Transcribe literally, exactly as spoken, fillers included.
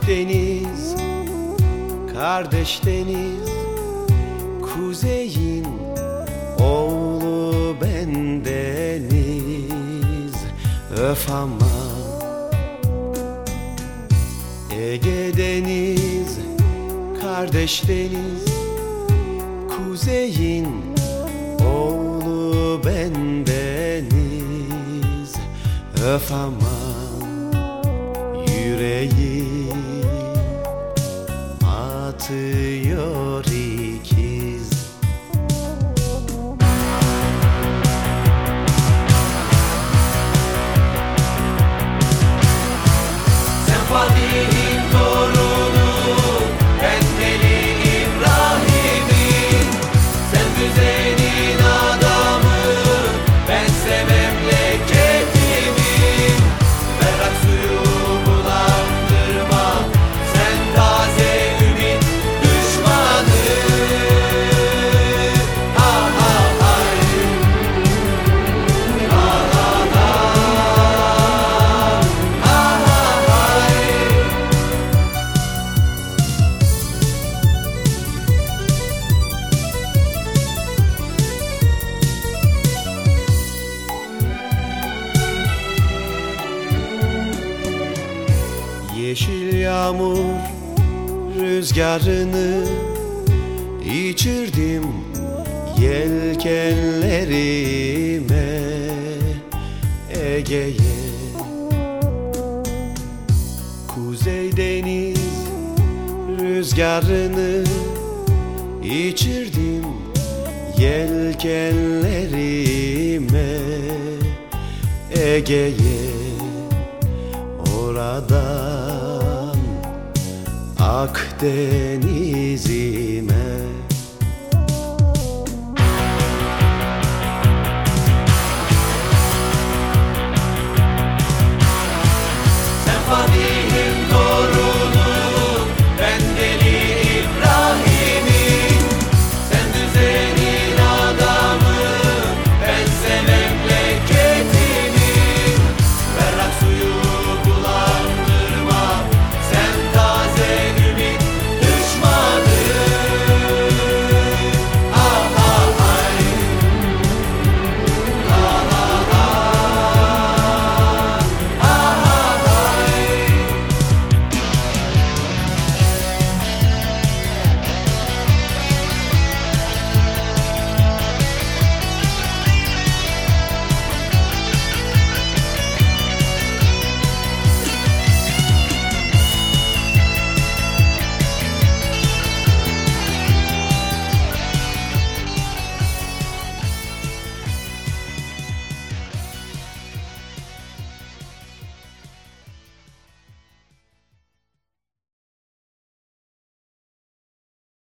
Akdeniz, kardeş deniz, kuzeyin oğlu bendeniz. Öf ama Ege deniz, kardeş deniz, kuzeyin oğlu bendeniz. Öf ama yüreği atıyor ikiz. Sen Fatih'in torunu, ben Deli İbrahim'in. Sen düzenin adamı, bense memleketimin. Berrak suyu bulandırma, sen taze ümit düşmanı. Ha ha hay, ha ha ha, ha ha hay. Yeşil yağmur rüzgarını içirdim yelkenlerime, Ege'ye. Kuzey deniz rüzgarını içirdim yelkenlerime, Ege'ye. Oradan Akdeniz'i